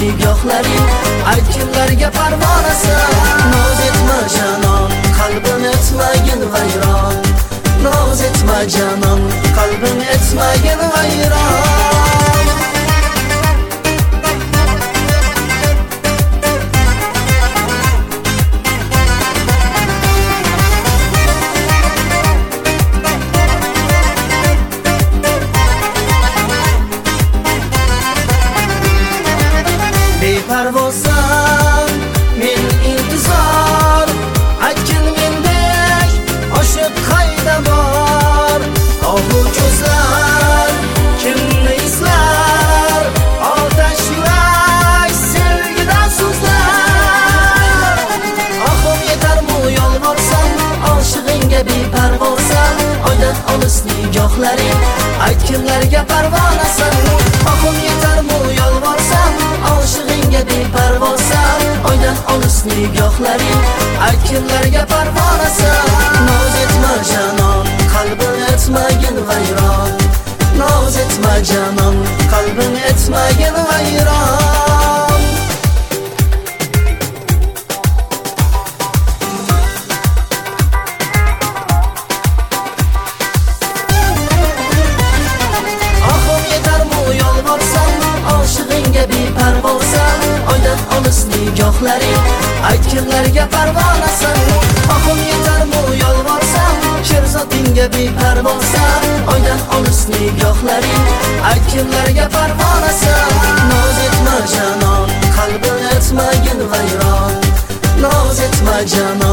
nigohlaring aytganlarga parvonasan. Noz etma janon, qalbim etmagin vayron. Noz etma janon, qalbim etmagin vayron. Beparvozsan men intizor, aytgin mendek oshiq qayda bor. Ohu ko'zlar kimni izlar, otash yurak sevgidan so'zlar. Ahim yetarmi yolvorsam, oshig'ingga beparvozsan. Oydan olis nigohlaring aytganlarga parvonasan. Ahim yetarmi yolvorsam, oshig'ingga beparvozsan. Oydan olis nigohlaring aytganlarga parvonasan. Noz etma janon, qalbim etmagin vayron. Noz etma janon, qalbim etmagin vayron. Ahim yetarmi yolvorsam, oshig'ingga beparvozsan. Oydan olis nigohlaring aytganlarga parvonasan. Ahim yetarmi yolvorsam, sherzodingga beparvozsan. Oydan olis nigohlaring aytganlarga parvonasan. Noz etma janon, qalbim etmagin vayron. Noz etma janon.